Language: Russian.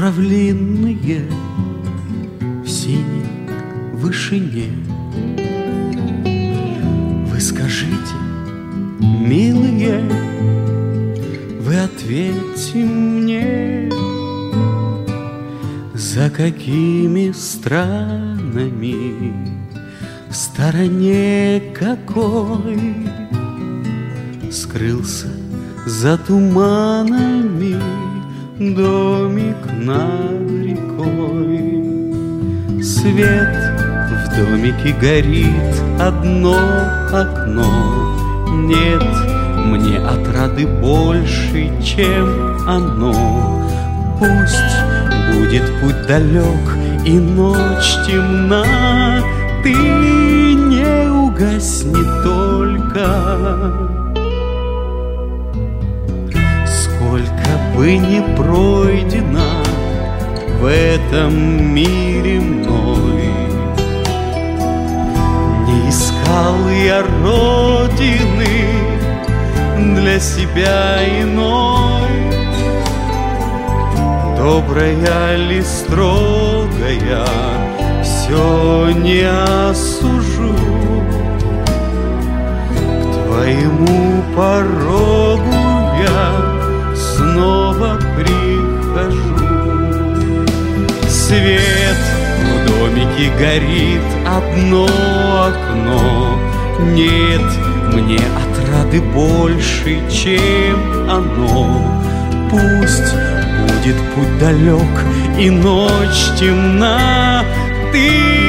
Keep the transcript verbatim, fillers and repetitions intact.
журавлиные в синей вышине. Вы скажите, милые, вы ответьте мне, за какими странами, в стороне какой скрылся за туманами домик над рекой. Свет в домике горит, одно окно. Нет мне отрады больше, чем оно. Пусть будет путь далек и ночь темна, ты не угасни только. Сколько бы ни пройдено в этом мире мной, не искал я родины для себя иной. Добрая ли, строгая, все не осужу. К твоему порогу я снова прихожу. Свет в домике горит, одно окно. Нет мне отрады больше, чем оно. Пусть будет путь далек и ночь темна, ты